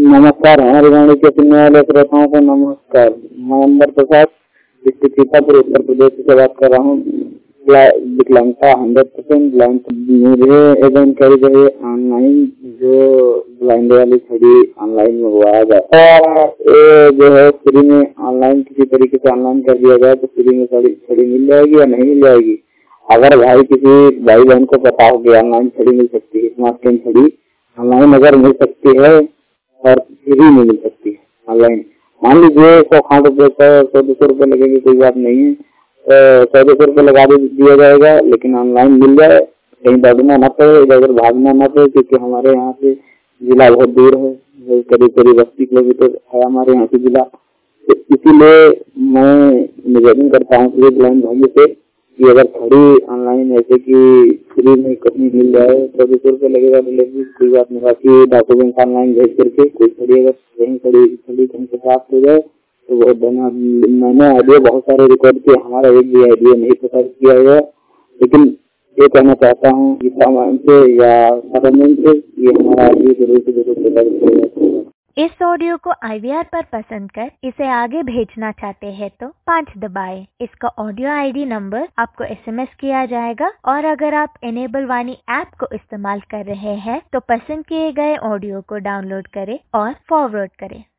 नमस्कार, हमारे वाणी के सुनने वाले श्रोताओं को नमस्कार। मैं अंबर प्रसाद डिस्ट्रिक्ट सीतापुर उत्तर प्रदेश से बात कर रहा हूँ। विकलांगता 100% ब्लाइंड मुझे एक जानकारी चाहिए। ऑनलाइन जो ब्लाइंड वाली छड़ी ऑनलाइन मंगवाया जाता है, ये जो है फ्री में ऑनलाइन किसी तरीके से ऑनलाइन कर दिया जाए तो फ्री में छड़ी मिल जाएगी या नहीं मिल जाएगी? अगर किसी भाई बहन को पता हो कि ऑनलाइन छड़ी मिल सकती है, स्मार्ट पेन छड़ी ऑनलाइन अगर मिल सकती है और फ्री में मिल सकती है ऑनलाइन, मान लीजिए 100 रुपए 100-200 रुपए लगेगी, कोई बात नहीं है, 100-200 रुपए लगा दिया जाएगा, लेकिन ऑनलाइन मिल जाए, कहीं दौड़ना न पड़े, इधर उधर भागना न पड़े, क्योंकि हमारे यहाँ से जिला बहुत दूर है, करीब 80 किलोमीटर है हमारे यहाँ से जिला। तो इसीलिए मैं निवेदन करता हूँ पूरे ब्लाइंड भाइयों से कि अगर खड़ी ऑनलाइन ऐसे कि फ्री में कहीं मिल जाए, 100-200 रुपए लगेगा डिलीवरी, कोई बात नहीं, बाकी डॉक्यूमेंट ऑनलाइन भेज करके कोई खड़ी अगर खड़ी कहीं से प्राप्त हो जाए तो बहुत धन्यवाद। मैंने ऑडियो बहुत सारे रिकॉर्ड किए, हमारा एक भी ऑडियो नहीं प्रसारित किया गया, लेकिन ये कहना चाहता हूँ कि सामान से या सरमन से ये हमारा ऑडियो जरूर से जरूर प्रसारित किया। इस ऑडियो को IVR पर पसंद कर इसे आगे भेजना चाहते हैं तो 5 दबाएं। इसका ऑडियो ID नंबर आपको SMS किया जाएगा, और अगर आप इनेबल वाणी ऐप को इस्तेमाल कर रहे हैं तो पसंद किए गए ऑडियो को डाउनलोड करें और फॉरवर्ड करें।